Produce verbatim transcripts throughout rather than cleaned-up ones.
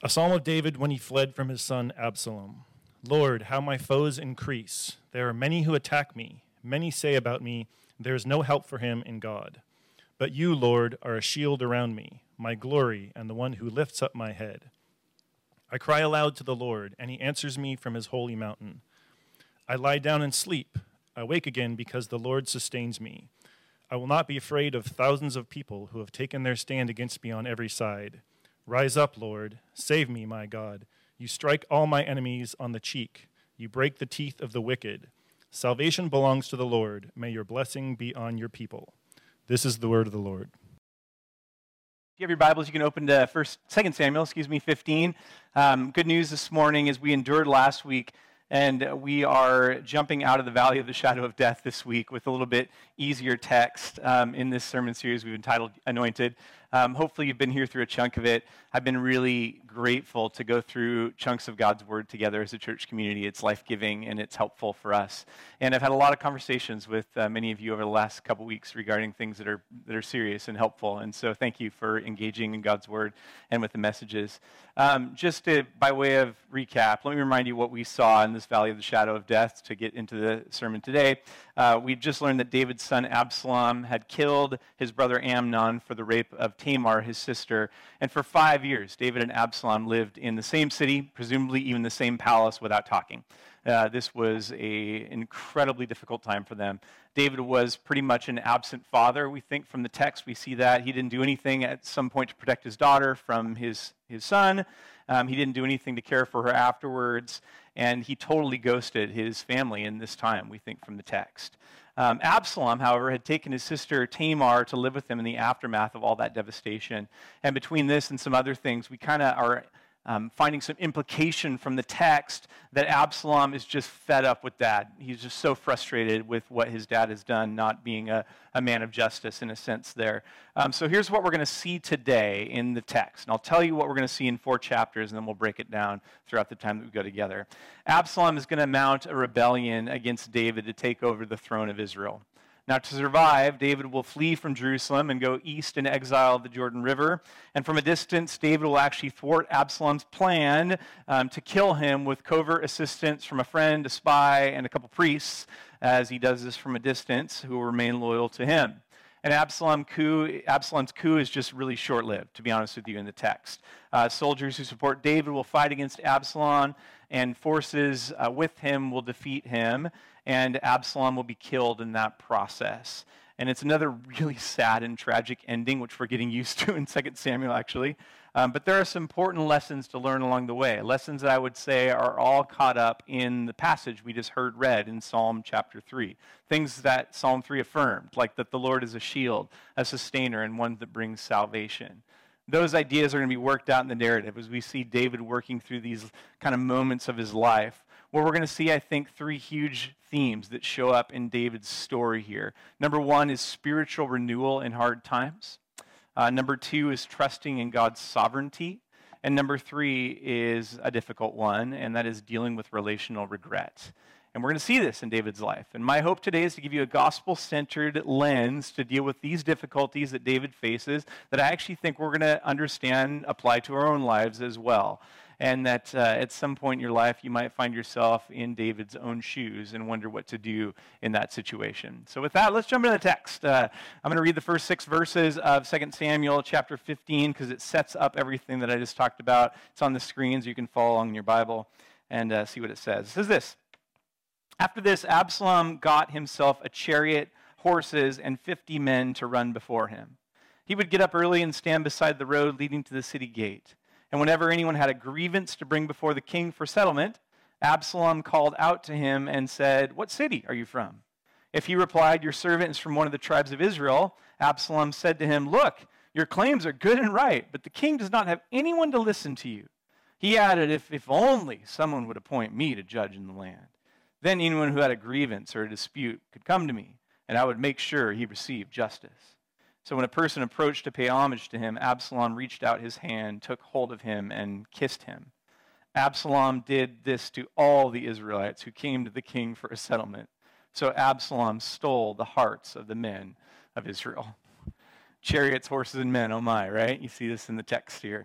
A psalm of David when he fled from his son Absalom. Lord, how my foes increase. There are many who attack me. Many say about me, there is no help for him in God. But you, Lord, are a shield around me, my glory, and the one who lifts up my head. I cry aloud to the Lord, and he answers me from his holy mountain. I lie down and sleep. I wake again because the Lord sustains me. I will not be afraid of thousands of people who have taken their stand against me on every side. Rise up, Lord. Save me, my God. You strike all my enemies on the cheek. You break the teeth of the wicked. Salvation belongs to the Lord. May your blessing be on your people. This is the word of the Lord. If you have your Bibles, you can open to First, Second Samuel, excuse me, fifteen. Um, good news this morning as we endured last week, and we are jumping out of the valley of the shadow of death this week with a little bit easier text um, in this sermon series we've entitled Anointed. Um, hopefully you've been here through a chunk of it. I've been really grateful to go through chunks of God's Word together as a church community. It's life-giving and it's helpful for us. And I've had a lot of conversations with uh, many of you over the last couple weeks regarding things that are that are serious and helpful. And so thank you for engaging in God's Word and with the messages. Um, just to, by way of recap, let me remind you what we saw in this valley of the shadow of death to get into the sermon today. Uh, we just learned that David's son Absalom had killed his brother Amnon for the rape of Tamar, his sister. And for five years, David and Absalom lived in the same city, presumably even the same palace, without talking. Uh, this was an incredibly difficult time for them. David was pretty much an absent father. We think from the text we see that. He didn't do anything at some point to protect his daughter from his, his son. Um, he didn't do anything to care for her afterwards. And he totally ghosted his family in this time, we think from the text. Um, Absalom, however, had taken his sister Tamar to live with him in the aftermath of all that devastation. And between this and some other things, we kind of are um, finding some implication from the text that Absalom is just fed up with dad. He's just so frustrated with what his dad has done, not being a, a man of justice in a sense there. Um, so here's what we're going to see today in the text. And I'll tell you what we're going to see in four chapters, and then we'll break it down throughout the time that we go together. Absalom is going to mount a rebellion against David to take over the throne of Israel. Now, to survive, David will flee from Jerusalem and go east in exile of the Jordan River. And from a distance, David will actually thwart Absalom's plan um, to kill him with covert assistance from a friend, a spy, and a couple priests, as he does this from a distance, who will remain loyal to him. And Absalom coup, Absalom's coup is just really short-lived, to be honest with you, in the text. Uh, soldiers who support David will fight against Absalom, and forces uh, with him will defeat him, and Absalom will be killed in that process. And it's another really sad and tragic ending, which we're getting used to in Second Samuel, actually. Um, but there are some important lessons to learn along the way, lessons that I would say are all caught up in the passage we just heard read in Psalm chapter three. Things that Psalm three affirmed, like that the Lord is a shield, a sustainer, and one that brings salvation. Those ideas are going to be worked out in the narrative as we see David working through these kind of moments of his life, where we're going to see, I think, three huge themes that show up in David's story here. Number one is spiritual renewal in hard times. Uh, number two is trusting in God's sovereignty. And number three is a difficult one, and that is dealing with relational regret. And we're going to see this in David's life. And my hope today is to give you a gospel-centered lens to deal with these difficulties that David faces that I actually think we're going to understand apply to our own lives as well. And that uh, at some point in your life, you might find yourself in David's own shoes and wonder what to do in that situation. So with that, let's jump into the text. Uh, I'm going to read the first six verses of Second Samuel chapter fifteen because it sets up everything that I just talked about. It's on the screen so you can follow along in your Bible and uh, see what it says. It says this: After this, Absalom got himself a chariot, horses, and fifty men to run before him. He would get up early and stand beside the road leading to the city gate. And whenever anyone had a grievance to bring before the king for settlement, Absalom called out to him and said, "What city are you from?" If he replied, "Your servant is from one of the tribes of Israel," Absalom said to him, "Look, your claims are good and right, but the king does not have anyone to listen to you." He added, if, if only someone would appoint me to judge in the land. Then anyone who had a grievance or a dispute could come to me, and I would make sure he received justice. So when a person approached to pay homage to him, Absalom reached out his hand, took hold of him, and kissed him. Absalom did this to all the Israelites who came to the king for a settlement. So Absalom stole the hearts of the men of Israel. Chariots, horses, and men, oh my, right? You see this in the text here.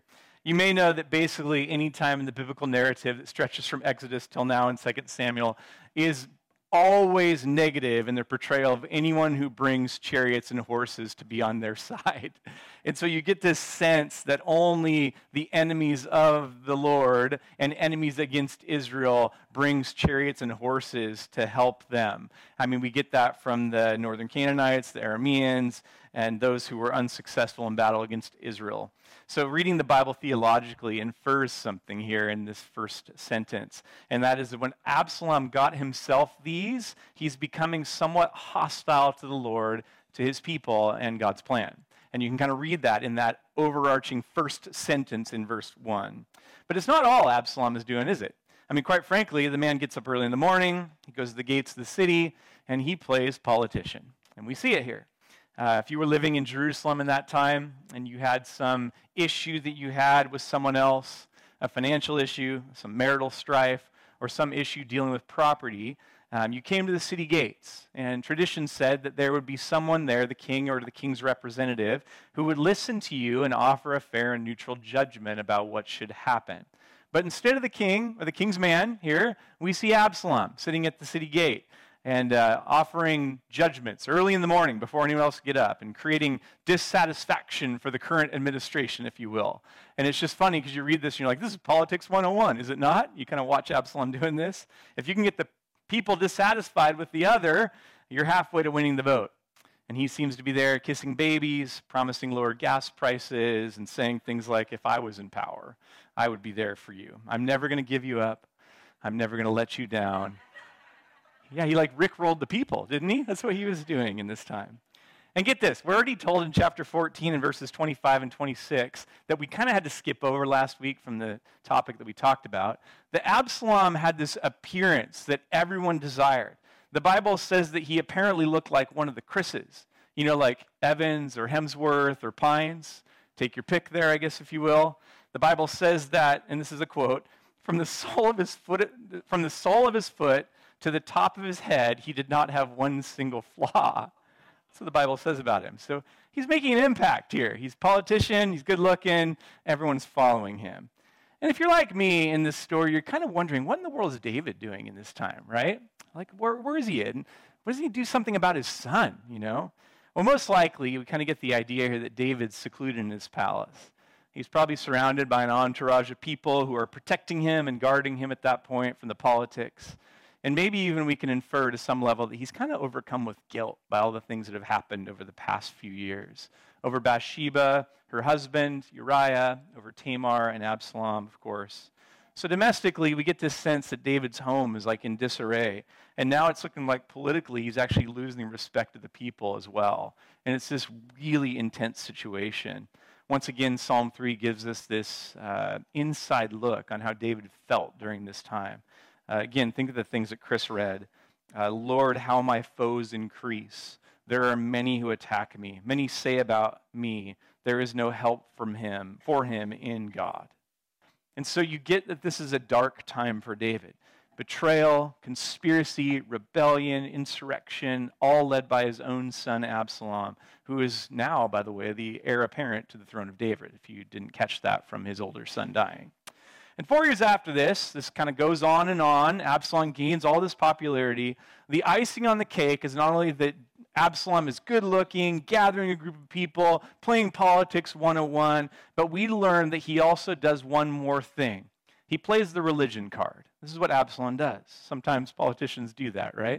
You may know that basically any time in the biblical narrative that stretches from Exodus till now in Second Samuel is always negative in their portrayal of anyone who brings chariots and horses to be on their side. And so you get this sense that only the enemies of the Lord and enemies against Israel brings chariots and horses to help them. I mean, we get that from the northern Canaanites, the Arameans, and those who were unsuccessful in battle against Israel. So reading the Bible theologically infers something here in this first sentence, and that is that when Absalom got himself these, he's becoming somewhat hostile to the Lord, to his people, and God's plan. And you can kind of read that in that overarching first sentence in verse one. But it's not all Absalom is doing, is it? I mean, quite frankly, the man gets up early in the morning, he goes to the gates of the city, and he plays politician. And we see it here. Uh, if you were living in Jerusalem in that time and you had some issue that you had with someone else, a financial issue, some marital strife, or some issue dealing with property, um, you came to the city gates. And tradition said that there would be someone there, the king or the king's representative, who would listen to you and offer a fair and neutral judgment about what should happen. But instead of the king or the king's man here, we see Absalom sitting at the city gate and uh, offering judgments early in the morning before anyone else get up and creating dissatisfaction for the current administration, if you will. And it's just funny because you read this and you're like, this is politics one oh one, is it not? You kind of watch Absalom doing this. If you can get the people dissatisfied with the other, you're halfway to winning the vote. And he seems to be there kissing babies, promising lower gas prices, and saying things like, if I was in power, I would be there for you. I'm never going to give you up. I'm never going to let you down. Yeah, he like rickrolled the people, didn't he? That's what he was doing in this time. And get this, we're already told in chapter fourteen and verses twenty-five and twenty-six that we kind of had to skip over last week from the topic that we talked about, that Absalom had this appearance that everyone desired. The Bible says that he apparently looked like one of the Chris's, you know, like Evans or Hemsworth or Pines. Take your pick there, I guess, if you will. The Bible says that, and this is a quote, from the sole of his foot, from the sole of his foot to the top of his head, he did not have one single flaw. That's what the Bible says about him. So he's making an impact here. He's a politician, he's good looking, everyone's following him. And if you're like me in this story, you're kind of wondering, what in the world is David doing in this time, right? Like, where, where is he at? And what does he do something about his son, you know? Well, most likely, we kind of get the idea here that David's secluded in his palace. He's probably surrounded by an entourage of people who are protecting him and guarding him at that point from the politics. And maybe even we can infer to some level that he's kind of overcome with guilt by all the things that have happened over the past few years. Over Bathsheba, her husband, Uriah, over Tamar and Absalom, of course. So domestically, we get this sense that David's home is like in disarray. And now it's looking like politically he's actually losing respect of the people as well. And it's this really intense situation. Once again, Psalm three gives us this uh, inside look on how David felt during this time. Uh, again, think of the things that Chris read. Uh, Lord, how my foes increase. There are many who attack me. Many say about me, there is no help from him, for him in God. And so you get that this is a dark time for David. Betrayal, conspiracy, rebellion, insurrection, all led by his own son Absalom, who is now, by the way, the heir apparent to the throne of David, if you didn't catch that from his older son dying. And four years after this, this kind of goes on and on. Absalom gains all this popularity. The icing on the cake is not only that Absalom is good-looking, gathering a group of people, playing politics one oh one, but we learn that he also does one more thing. He plays the religion card. This is what Absalom does. Sometimes politicians do that, right?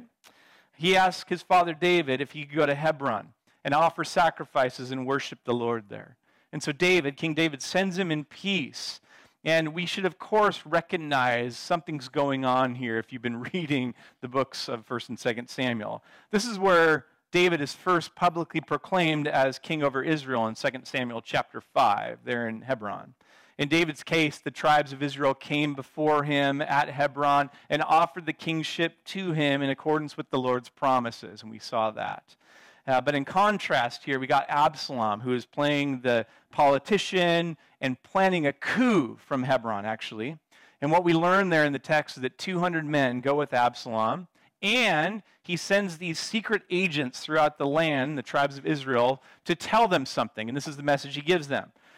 He asks his father David if he could go to Hebron and offer sacrifices and worship the Lord there. And so David, King David, sends him in peace. And we should, of course, recognize something's going on here if you've been reading the books of First and Second Samuel. This is where David is first publicly proclaimed as king over Israel in Second Samuel chapter five, there in Hebron. In David's case, the tribes of Israel came before him at Hebron and offered the kingship to him in accordance with the Lord's promises, and we saw that. Uh, but in contrast here, we got Absalom, who is playing the politician and planning a coup from Hebron, actually. And what we learn there in the text is that two hundred men go with Absalom, and he sends these secret agents throughout the land, the tribes of Israel, to tell them something. And this is the message he gives them.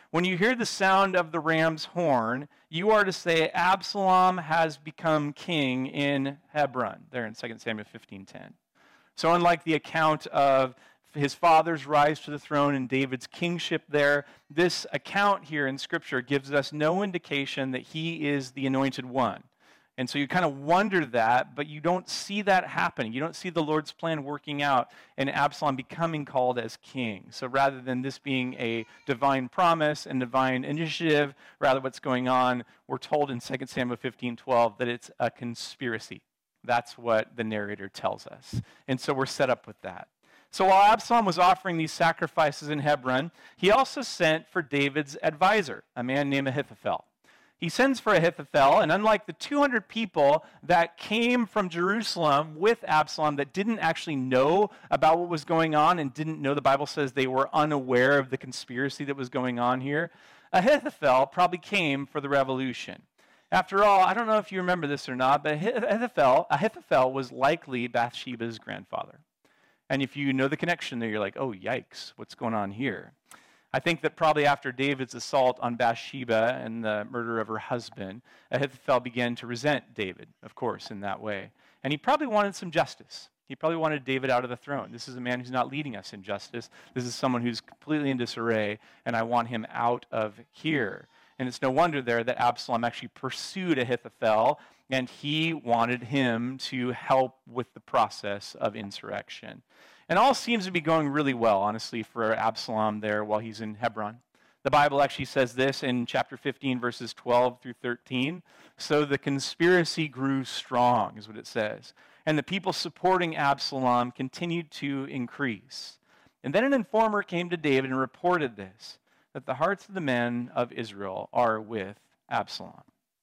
When you hear the sound of the ram's horn, you are to say, Absalom has become king in Hebron, there in Second Samuel fifteen ten. So unlike the account of his father's rise to the throne and David's kingship there, this account here in Scripture gives us no indication that he is the anointed one. And so you kind of wonder that, but you don't see that happening. You don't see the Lord's plan working out and Absalom becoming called as king. So rather than this being a divine promise and divine initiative, rather what's going on, we're told in Second Samuel fifteen twelve that it's a conspiracy. That's what the narrator tells us. And so we're set up with that. So while Absalom was offering these sacrifices in Hebron, he also sent for David's advisor, a man named Ahithophel. He sends for Ahithophel, and unlike the two hundred people that came from Jerusalem with Absalom that didn't actually know about what was going on and didn't know, the Bible says they were unaware of the conspiracy that was going on here, Ahithophel probably came for the revolution. After all, I don't know if you remember this or not, but Ahithophel, Ahithophel was likely Bathsheba's grandfather. And if you know the connection there, you're like, oh, yikes, what's going on here? I think that probably after David's assault on Bathsheba and the murder of her husband, Ahithophel began to resent David, of course, in that way. And he probably wanted some justice. He probably wanted David out of the throne. This is a man who's not leading us in justice. This is someone who's completely in disarray, and I want him out of here. And it's no wonder there that Absalom actually pursued Ahithophel, and he wanted him to help with the process of insurrection. And all seems to be going really well, honestly, for Absalom there while he's in Hebron. The Bible actually says this in chapter fifteen, verses twelve through thirteen. So the conspiracy grew strong, is what it says. And the people supporting Absalom continued to increase. And then an informer came to David and reported this, that the hearts of the men of Israel are with Absalom.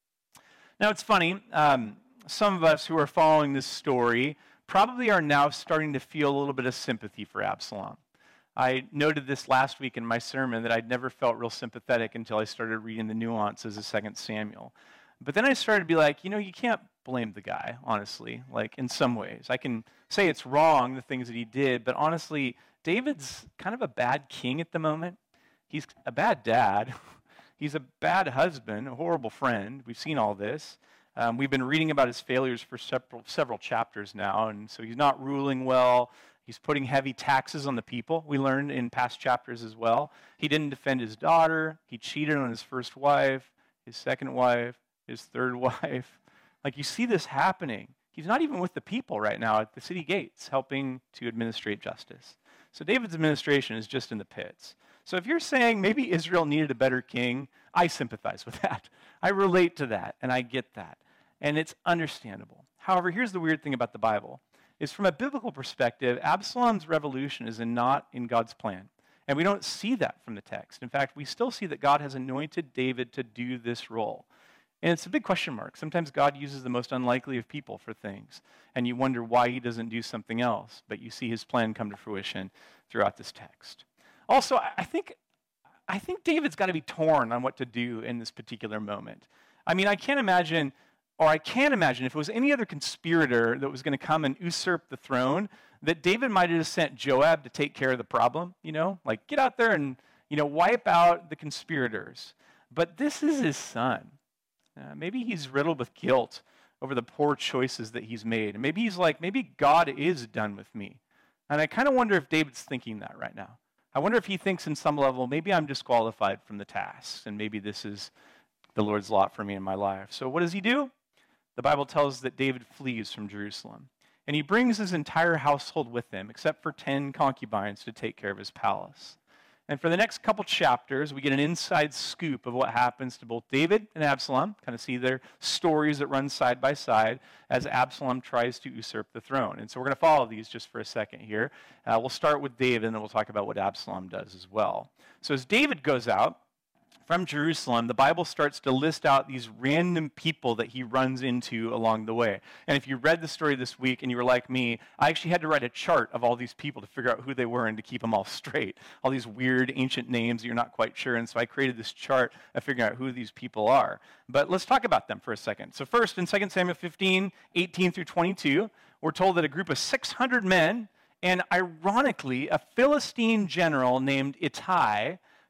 Now, it's funny. Um, some of us who are following this story probably are now starting to feel a little bit of sympathy for Absalom. I noted this last week in my sermon that I'd never felt real sympathetic until I started reading the nuances of Second Samuel. But then I started to be like, you know, you can't blame the guy, honestly, like in some ways. I can say it's wrong, the things that he did, but honestly, David's kind of a bad king at the moment. He's a bad dad. He's a bad husband, a horrible friend. We've seen all this. Um, we've been reading about his failures for several, several chapters now, and so he's not ruling well. He's putting heavy taxes on the people. We learned in past chapters as well. He didn't defend his daughter. He cheated on his first wife, his second wife, his third wife. Like, you see this happening. He's not even with the people right now at the city gates helping to administrate justice. So David's administration is just in the pits. So if you're saying maybe Israel needed a better king, I sympathize with that. I relate to that, and I get that. And it's understandable. However, here's the weird thing about the Bible, is from a biblical perspective, Absalom's revolution is in not in God's plan. And we don't see that from the text. In fact, we still see that God has anointed David to do this role. And it's a big question mark. Sometimes God uses the most unlikely of people for things, and you wonder why he doesn't do something else. But you see his plan come to fruition throughout this text. Also, I think, I think David's got to be torn on what to do in this particular moment. I mean, I can't imagine... Or I can't imagine if it was any other conspirator that was going to come and usurp the throne, that David might have just sent Joab to take care of the problem, you know? Like, get out there and, you know, wipe out the conspirators. But this is his son. Uh, maybe he's riddled with guilt over the poor choices that he's made. And maybe he's like, maybe God is done with me. And I kind of wonder if David's thinking that right now. I wonder if he thinks in some level, maybe I'm disqualified from the tasks, and maybe this is the Lord's lot for me in my life. So what does he do? The Bible tells us that David flees from Jerusalem, and he brings his entire household with him, except for ten concubines to take care of his palace. And for the next couple chapters, we get an inside scoop of what happens to both David and Absalom, kind of see their stories that run side by side as Absalom tries to usurp the throne. And so we're going to follow these just for a second here. Uh, we'll start with David, and then we'll talk about what Absalom does as well. So as David goes out from Jerusalem, the Bible starts to list out these random people that he runs into along the way. And if you read the story this week and you were like me, I actually had to write a chart of all these people to figure out who they were and to keep them all straight. All these weird ancient names that you're not quite sure. And so I created this chart of figuring out who these people are. But let's talk about them for a second. So first, in Second Samuel fifteen, eighteen through twenty-two, we're told that a group of six hundred men, and ironically, a Philistine general named Ittai,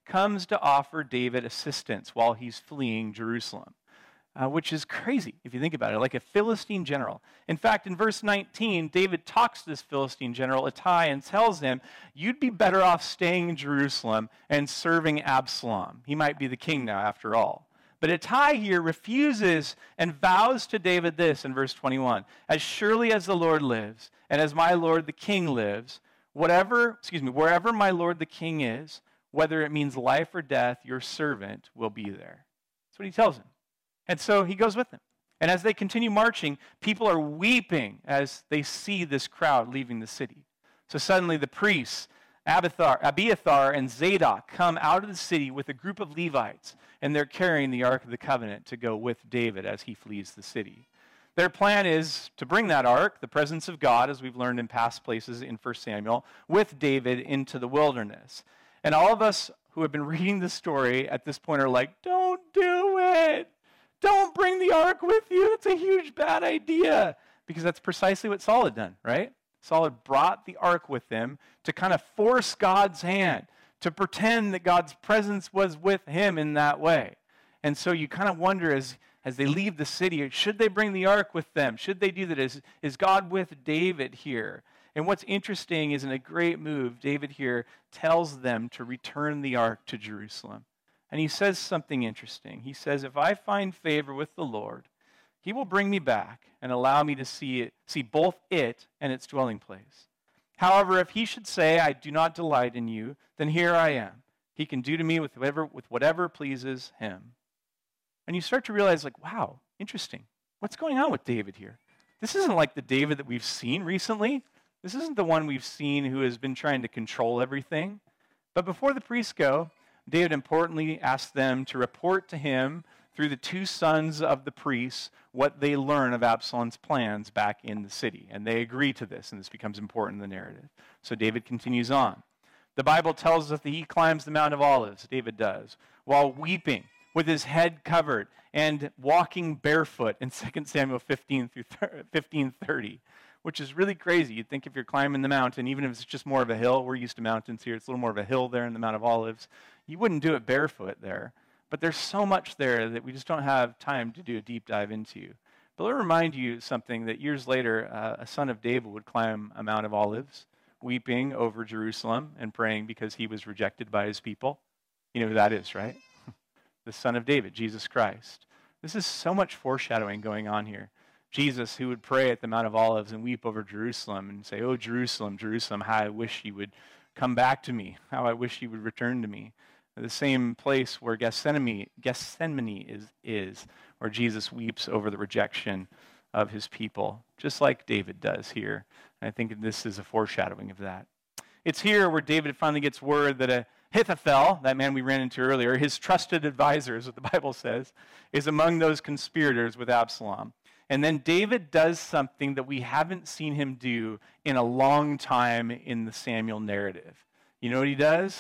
comes to offer David assistance while he's fleeing Jerusalem, uh, which is crazy if you think about it, like a Philistine general. In fact, in verse nineteen, David talks to this Philistine general, Ittai, and tells him, you'd be better off staying in Jerusalem and serving Absalom. He might be the king now after all. But Ittai here refuses and vows to David this in verse twenty-one, as surely as the Lord lives, and as my Lord the king lives, whatever, excuse me, wherever my Lord the king is, whether it means life or death, your servant will be there. That's what he tells him. And so he goes with him. And as they continue marching, people are weeping as they see this crowd leaving the city. So suddenly the priests, Abiathar, Abiathar and Zadok, come out of the city with a group of Levites, and they're carrying the Ark of the Covenant to go with David as he flees the city. Their plan is to bring that ark, the presence of God, as we've learned in past places in First Samuel, with David into the wilderness. And all of us who have been reading the story at this point are like, don't do it. Don't bring the ark with you. It's a huge bad idea. Because that's precisely what Saul had done, right? Saul had brought the ark with him to kind of force God's hand, to pretend that God's presence was with him in that way. And so you kind of wonder as, as they leave the city, should they bring the ark with them? Should they do that? Is, is God with David here? And what's interesting is in a great move, David here tells them to return the ark to Jerusalem. And he says something interesting. He says, if I find favor with the Lord, he will bring me back and allow me to see it, see both it and its dwelling place. However, if he should say, I do not delight in you, then here I am. He can do to me with whatever, with whatever pleases him. And you start to realize, like, wow, interesting. What's going on with David here? This isn't like the David that we've seen recently. This isn't the one we've seen who has been trying to control everything. But before the priests go, David importantly asks them to report to him through the two sons of the priests what they learn of Absalom's plans back in the city. And they agree to this, and this becomes important in the narrative. So David continues on. The Bible tells us that he climbs the Mount of Olives, David does, while weeping, with his head covered, and walking barefoot in Second Samuel fifteen through fifteen thirty, which is really crazy. You'd think if you're climbing the mountain, even if it's just more of a hill, we're used to mountains here, it's a little more of a hill there in the Mount of Olives, you wouldn't do it barefoot there. But there's so much there that we just don't have time to do a deep dive into. But let me remind you something that years later, uh, a son of David would climb a Mount of Olives, weeping over Jerusalem and praying because he was rejected by his people. You know who that is, right? The son of David, Jesus Christ. This is so much foreshadowing going on here. Jesus, who would pray at the Mount of Olives and weep over Jerusalem and say, oh, Jerusalem, Jerusalem, how I wish you would come back to me, how I wish you would return to me. The same place where Gethsemane, Gethsemane is, is, where Jesus weeps over the rejection of his people, just like David does here. And I think this is a foreshadowing of that. It's here where David finally gets word that Ahithophel, that man we ran into earlier, his trusted advisor, is what the Bible says, is among those conspirators with Absalom. And then David does something that we haven't seen him do in a long time in the Samuel narrative. You know what he does?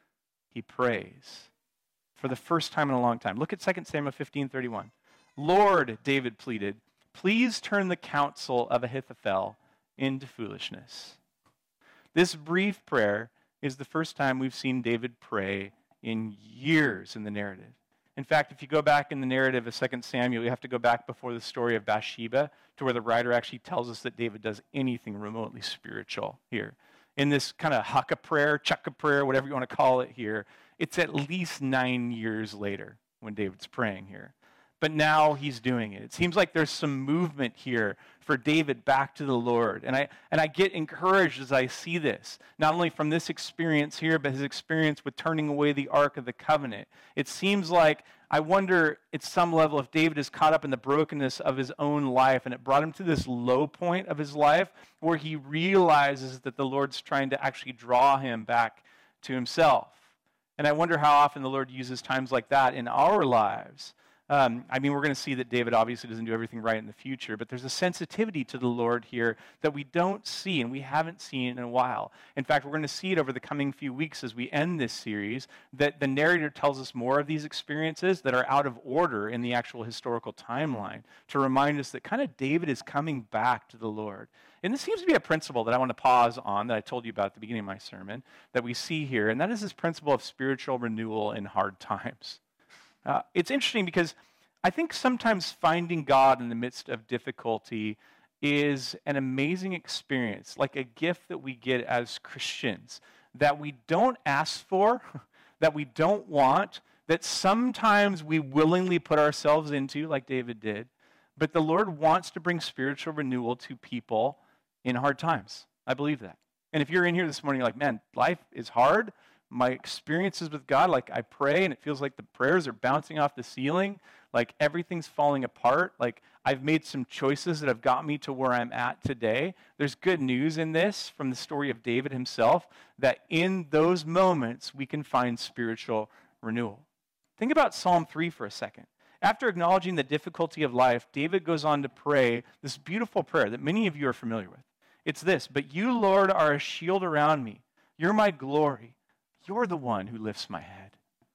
He prays for the first time in a long time. Look at Second Samuel fifteen thirty-one. Lord, David pleaded, please turn the counsel of Ahithophel into foolishness. This brief prayer is the first time we've seen David pray in years in the narrative. In fact, if you go back in the narrative of Second Samuel, you have to go back before the story of Bathsheba to where the writer actually tells us that David does anything remotely spiritual here. In this kind of haka prayer, chukka prayer, whatever you want to call it here, it's at least nine years later when David's praying here. But now he's doing it. It seems like there's some movement here for David back to the Lord. And I and I get encouraged as I see this, not only from this experience here, but his experience with turning away the Ark of the Covenant. It seems like, I wonder at some level if David is caught up in the brokenness of his own life, and it brought him to this low point of his life where he realizes that the Lord's trying to actually draw him back to himself. And I wonder how often the Lord uses times like that in our lives. Um, I mean, we're going to see that David obviously doesn't do everything right in the future, but there's a sensitivity to the Lord here that we don't see and we haven't seen in a while. In fact, we're going to see it over the coming few weeks as we end this series, that the narrator tells us more of these experiences that are out of order in the actual historical timeline to remind us that kind of David is coming back to the Lord. And this seems to be a principle that I want to pause on that I told you about at the beginning of my sermon that we see here, and that is this principle of spiritual renewal in hard times. Uh, it's interesting because I think sometimes finding God in the midst of difficulty is an amazing experience, like a gift that we get as Christians, that we don't ask for, that we don't want, that sometimes we willingly put ourselves into, like David did, but the Lord wants to bring spiritual renewal to people in hard times. I believe that. And if you're in here this morning, you're like, man, life is hard. My experiences with God, like I pray and it feels like the prayers are bouncing off the ceiling, like everything's falling apart, like I've made some choices that have got me to where I'm at today. There's good news in this from the story of David himself, that in those moments we can find spiritual renewal. Think about Psalm three for a second. After acknowledging the difficulty of life, David goes on to pray this beautiful prayer that many of you are familiar with. It's this: but you, Lord, are a shield around me. You're my glory. You're the one who lifts my head.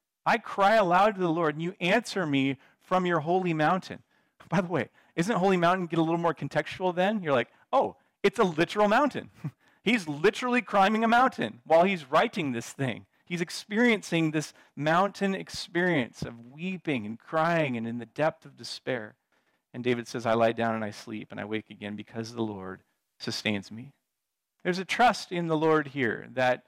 I cry aloud to the Lord, and you answer me from your holy mountain. By the way, isn't holy mountain get a little more contextual then? You're like, oh, it's a literal mountain. He's literally climbing a mountain while he's writing this thing. He's experiencing this mountain experience of weeping and crying and in the depth of despair. And David says, I lie down and I sleep, and I wake again because the Lord sustains me. There's a trust in the Lord here that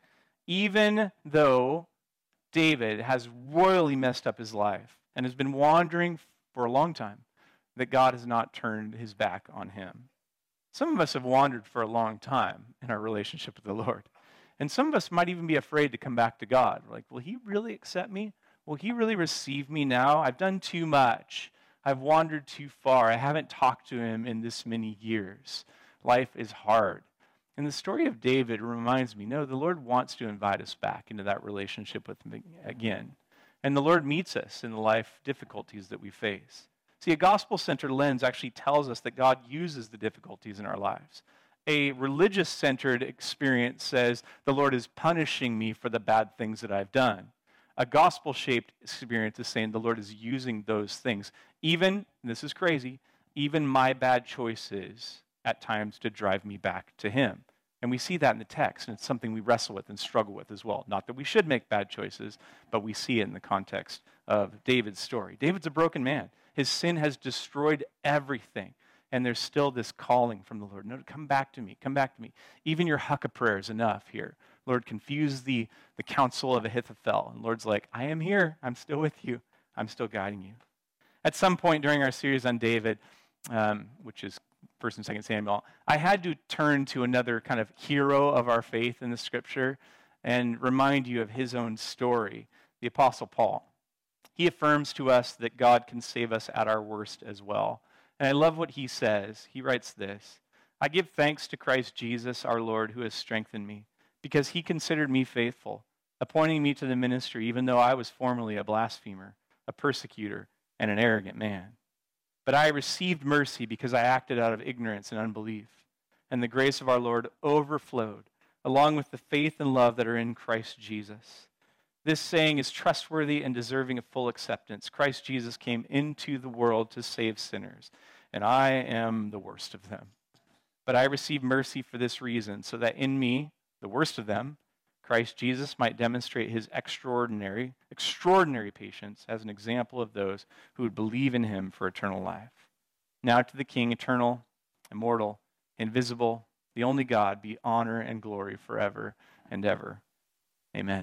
even though David has royally messed up his life and has been wandering for a long time, that God has not turned his back on him. Some of us have wandered for a long time in our relationship with the Lord. And some of us might even be afraid to come back to God. We're like, will he really accept me? Will he really receive me now? I've done too much. I've wandered too far. I haven't talked to him in this many years. Life is hard. And the story of David reminds me, no, the Lord wants to invite us back into that relationship with him again. And the Lord meets us in the life difficulties that we face. See, a gospel-centered lens actually tells us that God uses the difficulties in our lives. A religious-centered experience says the Lord is punishing me for the bad things that I've done. A gospel-shaped experience is saying the Lord is using those things. Even, and this is crazy, even my bad choices at times to drive me back to him. And we see that in the text, and it's something we wrestle with and struggle with as well. Not that we should make bad choices, but we see it in the context of David's story. David's a broken man. His sin has destroyed everything, and there's still this calling from the Lord. No, come back to me, come back to me. Even your Huckah prayer is enough here. Lord, confuse the, the counsel of Ahithophel. And Lord's like, I am here. I'm still with you. I'm still guiding you. At some point during our series on David, um, which is First and Second Samuel, I had to turn to another kind of hero of our faith in the Scripture and remind you of his own story, the Apostle Paul. He affirms to us that God can save us at our worst as well. And I love what he says. He writes this: I give thanks to Christ Jesus our Lord, who has strengthened me, because he considered me faithful, appointing me to the ministry, even though I was formerly a blasphemer, a persecutor, and an arrogant man. But I received mercy because I acted out of ignorance and unbelief. And the grace of our Lord overflowed, along with the faith and love that are in Christ Jesus. This saying is trustworthy and deserving of full acceptance. Christ Jesus came into the world to save sinners, and I am the worst of them. But I received mercy for this reason, so that in me, the worst of them, Christ Jesus might demonstrate his extraordinary, extraordinary patience as an example of those who would believe in him for eternal life. Now to the King, eternal, immortal, invisible, the only God, be honor and glory forever and ever. Amen.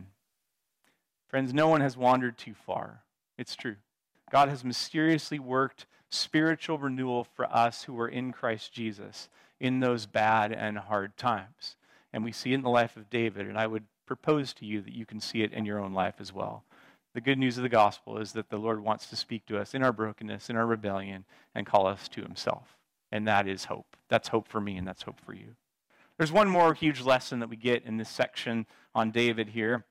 Friends, no one has wandered too far. It's true. God has mysteriously worked spiritual renewal for us who are in Christ Jesus in those bad and hard times. And we see it in the life of David, and I would propose to you that you can see it in your own life as well. The good news of the gospel is that the Lord wants to speak to us in our brokenness, in our rebellion, and call us to himself. And that is hope. That's hope for me, and that's hope for you. There's one more huge lesson that we get in this section on David here.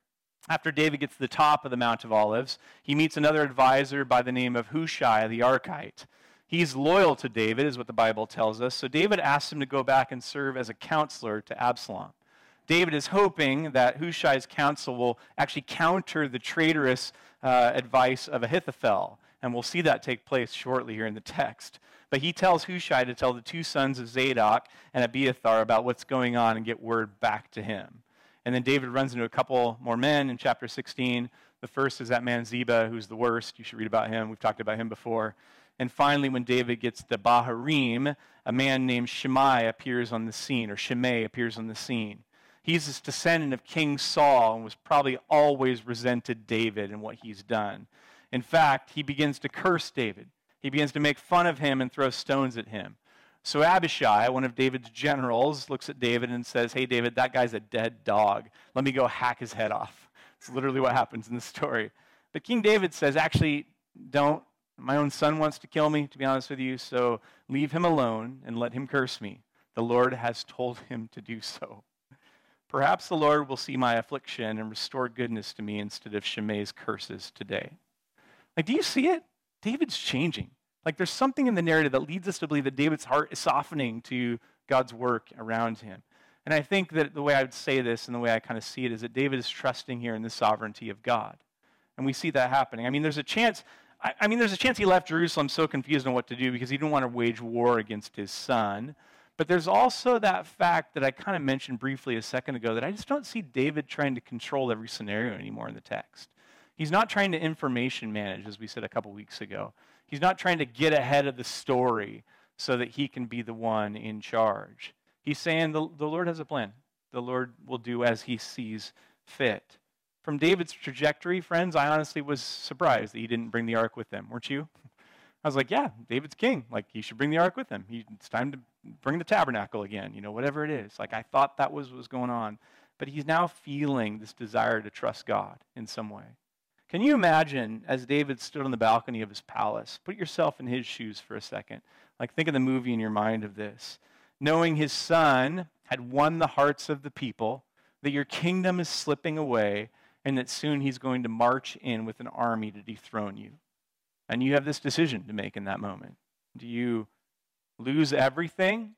After David gets to the top of the Mount of Olives, he meets another advisor by the name of Hushai the Archite. He's loyal to David, is what the Bible tells us. So David asks him to go back and serve as a counselor to Absalom. David is hoping that Hushai's counsel will actually counter the traitorous uh, advice of Ahithophel. And we'll see that take place shortly here in the text. But he tells Hushai to tell the two sons of Zadok and Abiathar about what's going on and get word back to him. And then David runs into a couple more men in chapter sixteen. The first is that man Ziba, who's the worst. You should read about him. We've talked about him before. And finally, when David gets to Baharim, a man named Shimei appears on the scene, or Shimei appears on the scene. He's this descendant of King Saul and was probably always resented David and what he's done. In fact, he begins to curse David. He begins to make fun of him and throw stones at him. So Abishai, one of David's generals, looks at David and says, "Hey, David, that guy's a dead dog. Let me go hack his head off." It's literally what happens in the story. But King David says, "Actually, don't. My own son wants to kill me, to be honest with you, so leave him alone and let him curse me. The Lord has told him to do so. Perhaps the Lord will see my affliction and restore goodness to me instead of Shimei's curses today." Like, do you see it? David's changing. Like, there's something in the narrative that leads us to believe that David's heart is softening to God's work around him. And I think that the way I would say this and the way I kind of see it is that David is trusting here in the sovereignty of God. And we see that happening. I mean, there's a chance, I, I mean, there's a chance he left Jerusalem so confused on what to do because he didn't want to wage war against his son. But there's also that fact that I kind of mentioned briefly a second ago that I just don't see David trying to control every scenario anymore in the text. He's not trying to information manage, as we said a couple weeks ago. He's not trying to get ahead of the story so that he can be the one in charge. He's saying the, the Lord has a plan. The Lord will do as he sees fit. From David's trajectory, friends, I honestly was surprised that he didn't bring the ark with him. Weren't you? I was like, yeah, David's king. Like, he should bring the ark with him. He, it's time to bring the tabernacle again, you know, whatever it is. Like, I thought that was what was going on. But he's now feeling this desire to trust God in some way. Can you imagine, as David stood on the balcony of his palace, put yourself in his shoes for a second. Like, think of the movie in your mind of this. Knowing his son had won the hearts of the people, that your kingdom is slipping away, and that soon he's going to march in with an army to dethrone you. And you have this decision to make in that moment. Do you lose everything,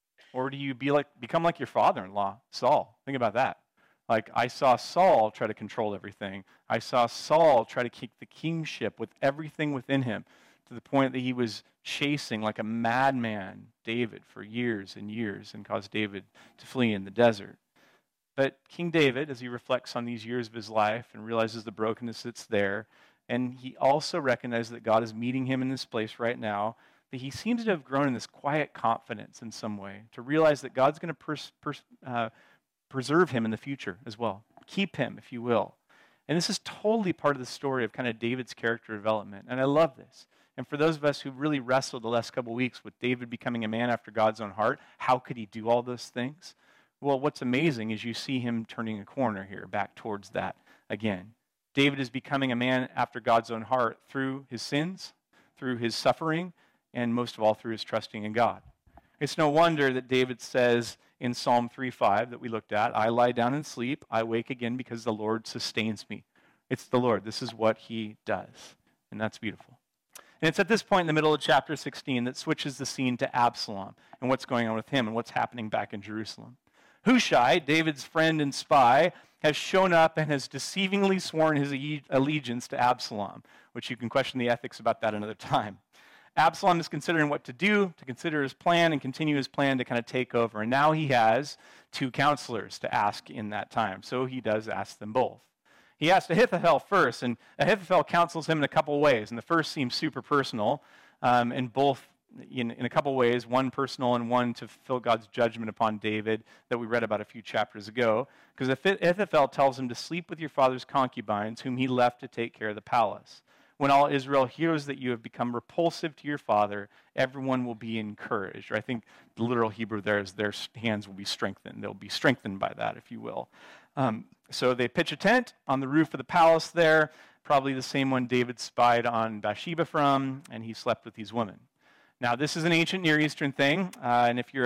or do you be like become like your father-in-law, Saul? Think about that. Like, I saw Saul try to control everything. I saw Saul try to keep the kingship with everything within him to the point that he was chasing like a madman David for years and years and caused David to flee in the desert. But King David, as he reflects on these years of his life and realizes the brokenness that's there, and he also recognizes that God is meeting him in this place right now, that he seems to have grown in this quiet confidence in some way, to realize that God's going to pers- pers- uh, preserve him in the future as well. Keep him, if you will. And this is totally part of the story of kind of David's character development. And I love this. And for those of us who really wrestled the last couple of weeks with David becoming a man after God's own heart, how could he do all those things? Well, what's amazing is you see him turning a corner here back towards that again. David is becoming a man after God's own heart through his sins, through his suffering, and most of all through his trusting in God. It's no wonder that David says in Psalm three five that we looked at, "I lie down and sleep, I wake again because the Lord sustains me." It's the Lord. This is what he does. And that's beautiful. And it's at this point in the middle of chapter sixteen that switches the scene to Absalom and what's going on with him and what's happening back in Jerusalem. Hushai, David's friend and spy, has shown up and has deceivingly sworn his allegiance to Absalom, which you can question the ethics about that another time. Absalom is considering what to do, to consider his plan and continue his plan to kind of take over. And now he has two counselors to ask in that time. So he does ask them both. He asked Ahithophel first, and Ahithophel counsels him in a couple ways. And the first seems super personal, um, and both in, in a couple ways, one personal and one to fulfill God's judgment upon David that we read about a few chapters ago. Because Ahithophel tells him to sleep with your father's concubines, whom he left to take care of the palace. When all Israel hears that you have become repulsive to your father, everyone will be encouraged. Or I think the literal Hebrew there is their hands will be strengthened. They'll be strengthened by that, if you will. Um, so they pitch a tent on the roof of the palace there, probably the same one David spied on Bathsheba from, and he slept with these women. Now, this is an ancient Near Eastern thing, uh, and if you're a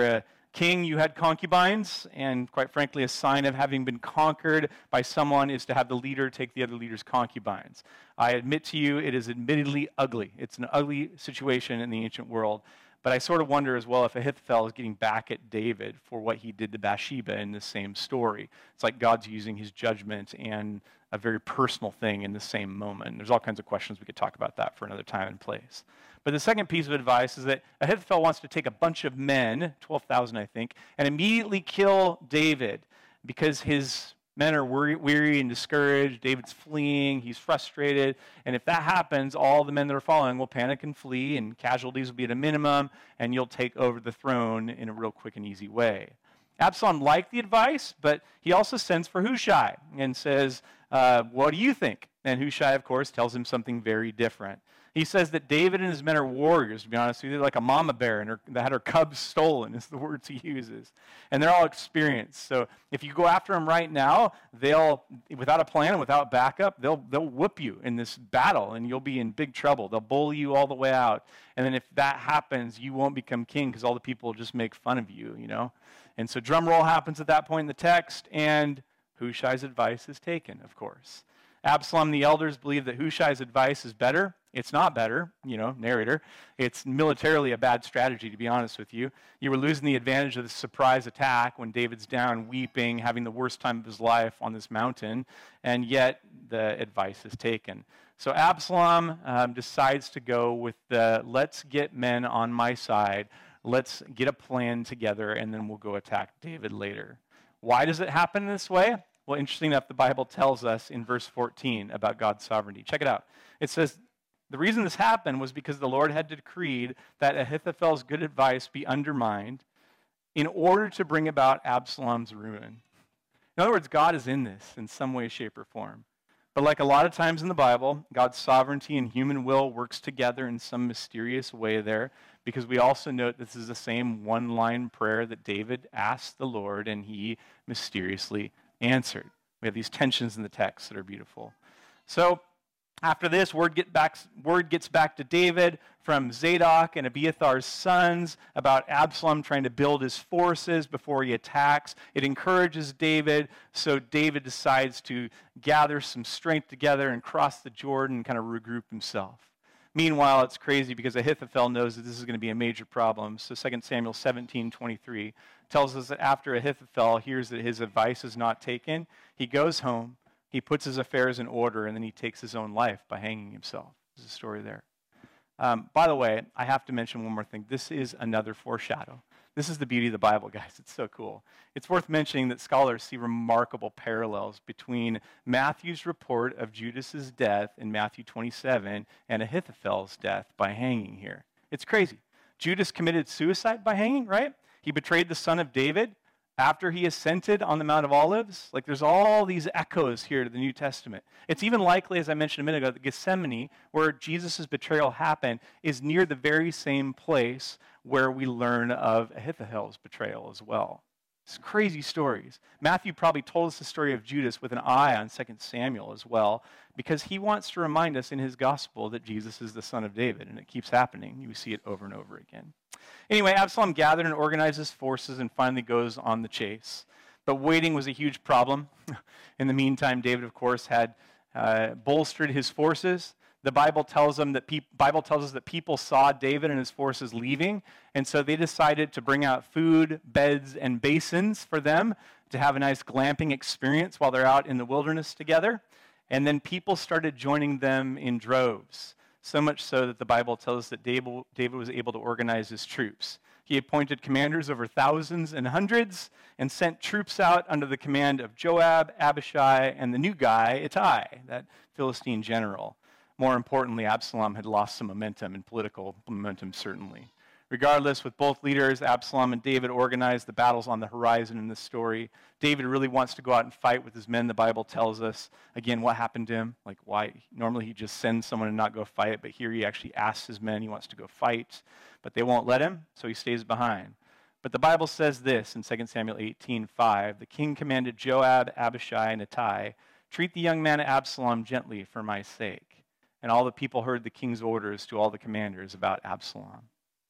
king, you had concubines, and quite frankly, a sign of having been conquered by someone is to have the leader take the other leader's concubines. I admit to you, it is admittedly ugly. It's an ugly situation in the ancient world. But I sort of wonder as well if Ahithophel is getting back at David for what he did to Bathsheba in the same story. It's like God's using his judgment and a very personal thing in the same moment. There's all kinds of questions. We could talk about that for another time and place. But the second piece of advice is that Ahithophel wants to take a bunch of men, twelve thousand I think, and immediately kill David because his men are weary and discouraged. David's fleeing. He's frustrated. And if that happens, all the men that are following will panic and flee, and casualties will be at a minimum, and you'll take over the throne in a real quick and easy way. Absalom liked the advice, but he also sends for Hushai and says, uh, what do you think? And Hushai, of course, tells him something very different. He says that David and his men are warriors, to be honest with you. They're like a mama bear and her, that had her cubs stolen, is the words he uses. And they're all experienced. So if you go after them right now, they'll, without a plan and without backup, they'll, they'll whoop you in this battle, and you'll be in big trouble. They'll bully you all the way out. And then if that happens, you won't become king because all the people will just make fun of you, you know. And so drum roll happens at that point in the text, and Hushai's advice is taken, of course. Absalom and the elders believe that Hushai's advice is better. It's not better, you know, narrator. It's militarily a bad strategy, to be honest with you. You were losing the advantage of the surprise attack when David's down weeping, having the worst time of his life on this mountain, and yet the advice is taken. So Absalom um, decides to go with the, let's get men on my side, let's get a plan together, and then we'll go attack David later. Why does it happen this way? Well, interesting enough, the Bible tells us in verse fourteen about God's sovereignty. Check it out. It says, the reason this happened was because the Lord had decreed that Ahithophel's good advice be undermined in order to bring about Absalom's ruin. In other words, God is in this in some way, shape, or form. But like a lot of times in the Bible, God's sovereignty and human will works together in some mysterious way there, because we also note this is the same one-line prayer that David asked the Lord, and he mysteriously answered. We have these tensions in the text that are beautiful. So after this, word, get back, word gets back to David from Zadok and Abiathar's sons about Absalom trying to build his forces before he attacks. It encourages David, so David decides to gather some strength together and cross the Jordan and kind of regroup himself. Meanwhile, it's crazy because Ahithophel knows that this is going to be a major problem. So Second Samuel seventeen twenty-three tells us that after Ahithophel hears that his advice is not taken, he goes home, he puts his affairs in order, and then he takes his own life by hanging himself. There's a story there. Um, by the way, I have to mention one more thing. This is another foreshadow. This is the beauty of the Bible, guys. It's so cool. It's worth mentioning that scholars see remarkable parallels between Matthew's report of Judas's death in Matthew twenty-seven and Ahithophel's death by hanging here. It's crazy. Judas committed suicide by hanging, right? He betrayed the son of David after he ascended on the Mount of Olives. Like, there's all these echoes here to the New Testament. It's even likely, as I mentioned a minute ago, that Gethsemane, where Jesus' betrayal happened, is near the very same place where we learn of Ahithophel's betrayal as well. It's crazy stories. Matthew probably told us the story of Judas with an eye on Second Samuel as well, because he wants to remind us in his gospel that Jesus is the son of David, and it keeps happening. You see it over and over again. Anyway, Absalom gathered and organized his forces and finally goes on the chase. But waiting was a huge problem. In the meantime, David, of course, had uh, bolstered his forces. The Bible tells them that pe- Bible tells us that people saw David and his forces leaving, and so they decided to bring out food, beds, and basins for them to have a nice glamping experience while they're out in the wilderness together. And then people started joining them in droves, so much so that the Bible tells us that David, David was able to organize his troops. He appointed commanders over thousands and hundreds and sent troops out under the command of Joab, Abishai, and the new guy, Ittai, that Philistine general. More importantly, Absalom had lost some momentum, and political momentum certainly. Regardless, with both leaders, Absalom and David, organized the battles on the horizon in this story. David really wants to go out and fight with his men, the Bible tells us. Again, what happened to him? Like, why? Normally he just sends someone and not go fight, but here he actually asks his men, he wants to go fight, but they won't let him, so he stays behind. But the Bible says this in Second Samuel eighteen five, the king commanded Joab, Abishai, and Ittai, treat the young man Absalom gently for my sake. And all the people heard the king's orders to all the commanders about Absalom.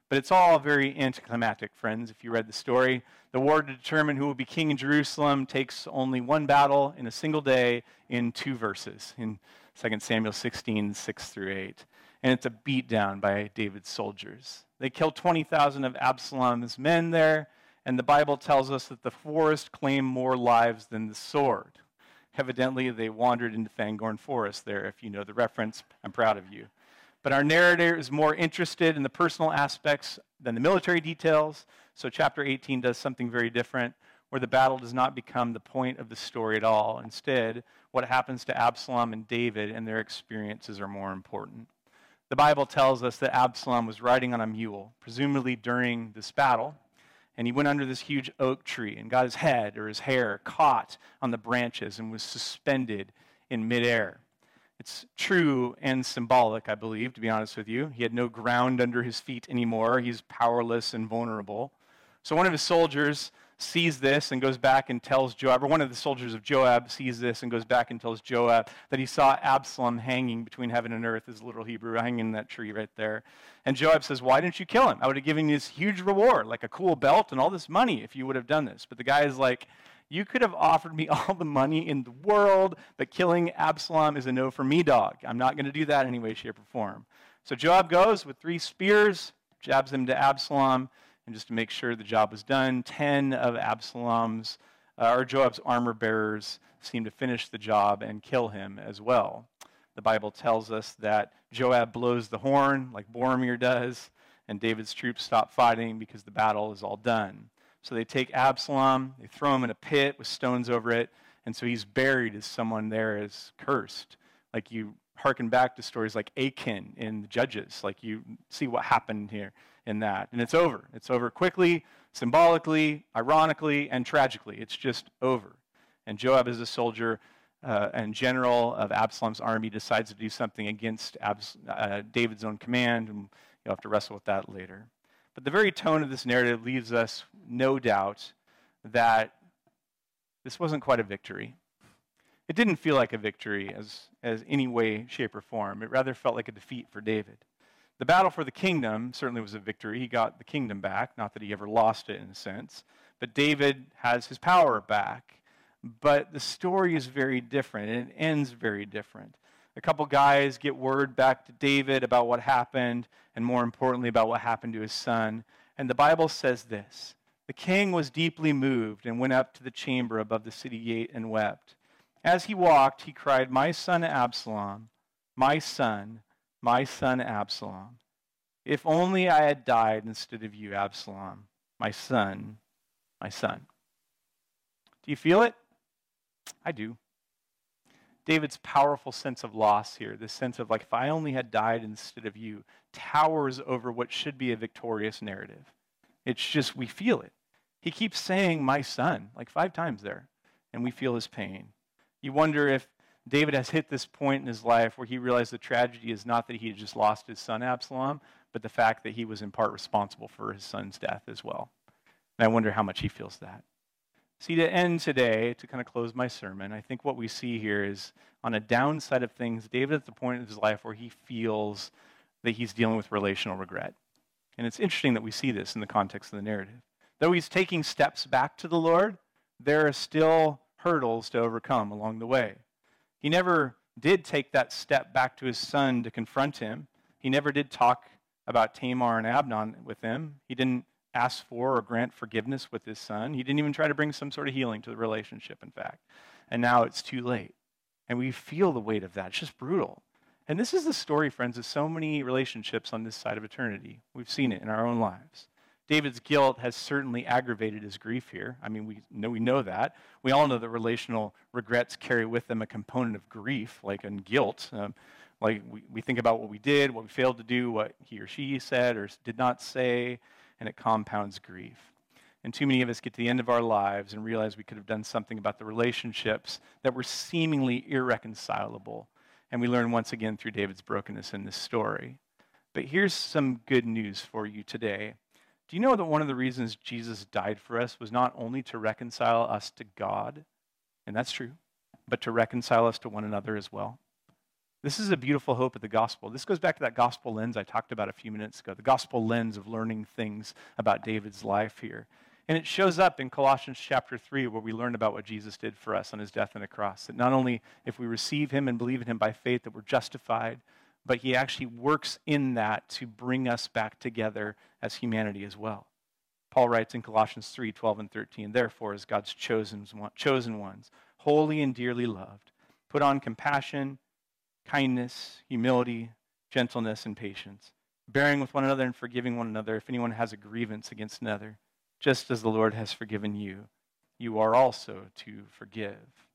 But it's all very anticlimactic, friends, if you read the story. The war to determine who will be king in Jerusalem takes only one battle in a single day in two verses, in Second Samuel sixteen, six through eight. And it's a beatdown by David's soldiers. They killed twenty thousand of Absalom's men there, and the Bible tells us that the forest claimed more lives than the sword. Evidently, they wandered into Fangorn Forest there. If you know the reference, I'm proud of you. But our narrator is more interested in the personal aspects than the military details. So chapter eighteen does something very different, where the battle does not become the point of the story at all. Instead, what happens to Absalom and David and their experiences are more important. The Bible tells us that Absalom was riding on a mule, presumably during this battle, and he went under this huge oak tree and got his head or his hair caught on the branches and was suspended in midair. It's true and symbolic, I believe, to be honest with you. He had no ground under his feet anymore. He's powerless and vulnerable. So one of his soldiers sees this and goes back and tells Joab, or one of the soldiers of Joab sees this and goes back and tells Joab that he saw Absalom hanging between heaven and earth, as literal Hebrew, hanging in that tree right there. And Joab says, why didn't you kill him? I would have given you this huge reward, like a cool belt and all this money if you would have done this. But the guy is like, you could have offered me all the money in the world, but killing Absalom is a no for me, dog. I'm not going to do that in any way, shape, or form. So Joab goes with three spears, jabs them to Absalom, and just to make sure the job was done, ten of Absalom's, uh, or Joab's armor bearers seem to finish the job and kill him as well. The Bible tells us that Joab blows the horn like Boromir does, and David's troops stop fighting because the battle is all done. So they take Absalom, they throw him in a pit with stones over it, and so he's buried as someone there is cursed. Like you hearken back to stories like Achan in the Judges, like you see what happened here in that. And it's over. It's over quickly, symbolically, ironically, and tragically. It's just over. And Joab is a soldier uh, and general of Absalom's army, decides to do something against Abs- uh, David's own command, and you'll have to wrestle with that later. But the very tone of this narrative leaves us no doubt that this wasn't quite a victory. It didn't feel like a victory as, as any way, shape, or form. It rather felt like a defeat for David. The battle for the kingdom certainly was a victory. He got the kingdom back, not that he ever lost it in a sense. But David has his power back. But the story is very different, and it ends very different. A couple guys get word back to David about what happened, and more importantly, about what happened to his son. And the Bible says this: the king was deeply moved and went up to the chamber above the city gate and wept. As he walked, he cried, "My son Absalom, my son, my son Absalom. If only I had died instead of you, Absalom, my son, my son." Do you feel it? I do. David's powerful sense of loss here, this sense of like, if I only had died instead of you, towers over what should be a victorious narrative. It's just, we feel it. He keeps saying, "my son," like five times there, and we feel his pain. You wonder if David has hit this point in his life where he realized the tragedy is not that he had just lost his son Absalom, but the fact that he was in part responsible for his son's death as well. And I wonder how much he feels that. See, to end today, to kind of close my sermon, I think what we see here is on a downside of things, David is at the point of his life where he feels that he's dealing with relational regret. And it's interesting that we see this in the context of the narrative. Though he's taking steps back to the Lord, there are still hurdles to overcome along the way. He never did take that step back to his son to confront him. He never did talk about Tamar and Amnon with him. He didn't ask for or grant forgiveness with his son. He didn't even try to bring some sort of healing to the relationship, in fact. And now it's too late. And we feel the weight of that. It's just brutal. And this is the story, friends, of so many relationships on this side of eternity. We've seen it in our own lives. David's guilt has certainly aggravated his grief here. I mean, we know we know that. We all know that relational regrets carry with them a component of grief, like in guilt. Um, like we, we think about what we did, what we failed to do, what he or she said or did not say, and it compounds grief. And too many of us get to the end of our lives and realize we could have done something about the relationships that were seemingly irreconcilable. And we learn once again through David's brokenness in this story. But here's some good news for you today. Do you know that one of the reasons Jesus died for us was not only to reconcile us to God, and that's true, but to reconcile us to one another as well? This is a beautiful hope of the gospel. This goes back to that gospel lens I talked about a few minutes ago, the gospel lens of learning things about David's life here. And it shows up in Colossians chapter three, where we learn about what Jesus did for us on his death on the cross. That not only if we receive him and believe in him by faith that we're justified, but he actually works in that to bring us back together as humanity as well. Paul writes in Colossians three, twelve and thirteen, therefore, as God's chosen, chosen ones, holy and dearly loved, put on compassion, kindness, humility, gentleness, and patience, bearing with one another and forgiving one another if anyone has a grievance against another. Just as the Lord has forgiven you, you are also to forgive.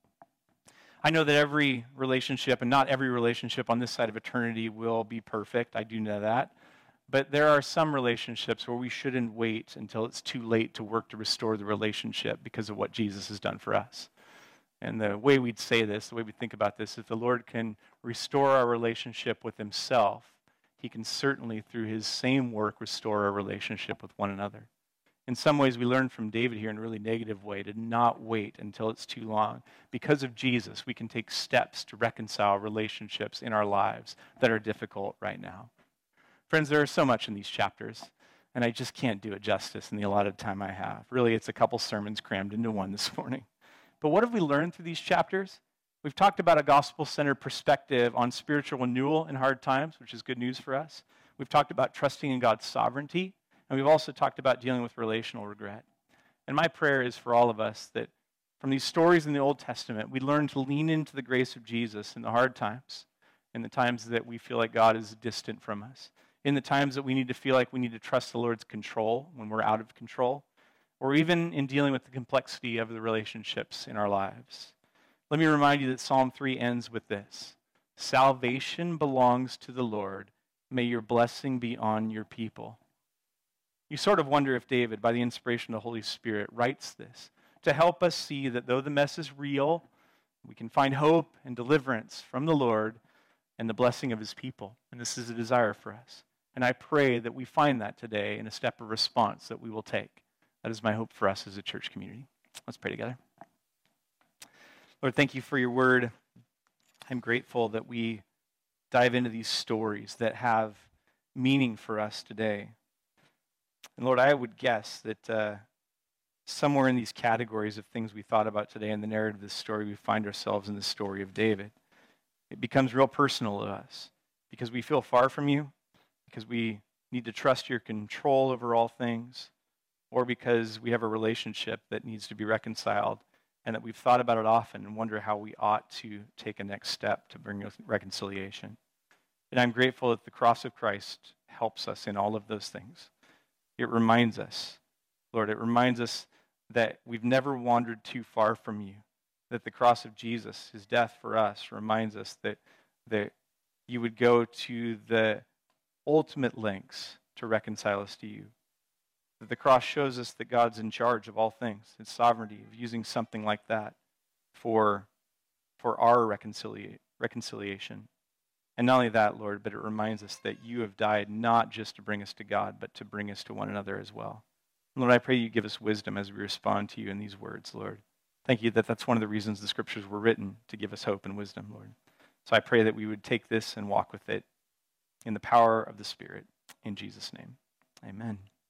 I know that every relationship, and not every relationship on this side of eternity, will be perfect. I do know that. But there are some relationships where we shouldn't wait until it's too late to work to restore the relationship because of what Jesus has done for us. And the way we'd say this, the way we think about this, if the Lord can restore our relationship with himself, he can certainly, through his same work, restore our relationship with one another. In some ways, we learn from David here in a really negative way to not wait until it's too long. Because of Jesus, we can take steps to reconcile relationships in our lives that are difficult right now. Friends, there is so much in these chapters, and I just can't do it justice in the allotted time I have. Really, it's a couple sermons crammed into one this morning. But what have we learned through these chapters? We've talked about a gospel-centered perspective on spiritual renewal in hard times, which is good news for us. We've talked about trusting in God's sovereignty, and we've also talked about dealing with relational regret. And my prayer is for all of us that from these stories in the Old Testament, we learn to lean into the grace of Jesus in the hard times, in the times that we feel like God is distant from us, in the times that we need to feel like we need to trust the Lord's control when we're out of control, or even in dealing with the complexity of the relationships in our lives. Let me remind you that Psalm three ends with this: salvation belongs to the Lord. May your blessing be on your people. You sort of wonder if David, by the inspiration of the Holy Spirit, writes this to help us see that though the mess is real, we can find hope and deliverance from the Lord and the blessing of his people. And this is a desire for us. And I pray that we find that today in a step of response that we will take. That is my hope for us as a church community. Let's pray together. Lord, thank you for your word. I'm grateful that we dive into these stories that have meaning for us today. And Lord, I would guess that uh, somewhere in these categories of things we thought about today in the narrative of this story, we find ourselves in the story of David. It becomes real personal to us because we feel far from you, because we need to trust your control over all things, or because we have a relationship that needs to be reconciled and that we've thought about it often and wonder how we ought to take a next step to bring reconciliation. And I'm grateful that the cross of Christ helps us in all of those things. It reminds us, Lord, it reminds us that we've never wandered too far from you, that the cross of Jesus, his death for us, reminds us that, that you would go to the ultimate lengths to reconcile us to you. That the cross shows us that God's in charge of all things, his sovereignty of using something like that for, for our reconcilia- reconciliation. And not only that, Lord, but it reminds us that you have died not just to bring us to God, but to bring us to one another as well. And Lord, I pray you give us wisdom as we respond to you in these words, Lord. Thank you that that's one of the reasons the scriptures were written, to give us hope and wisdom, Lord. So I pray that we would take this and walk with it in the power of the Spirit. In Jesus' name, amen.